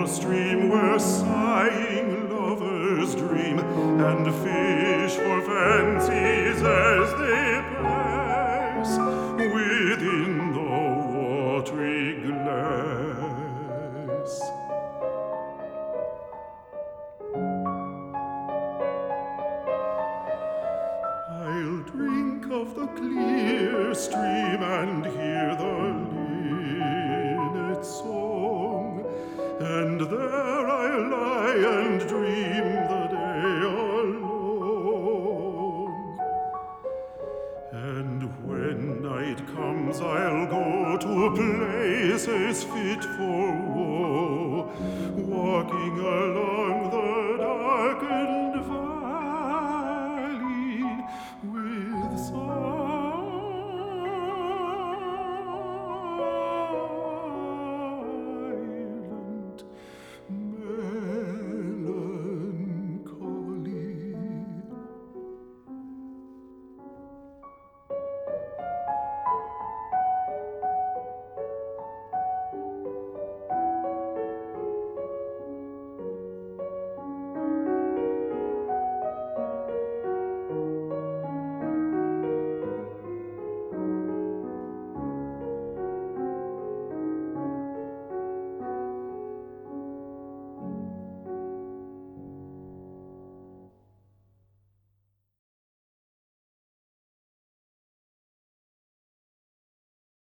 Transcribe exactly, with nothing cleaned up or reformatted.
stream where sighing lovers dream and fish for fancies as they pass within the watery glass. I'll drink of the clear stream and hear the linnet song, and there I'll lie and dream the day along. And when night comes I'll go to places fit for woe, walking along the darkened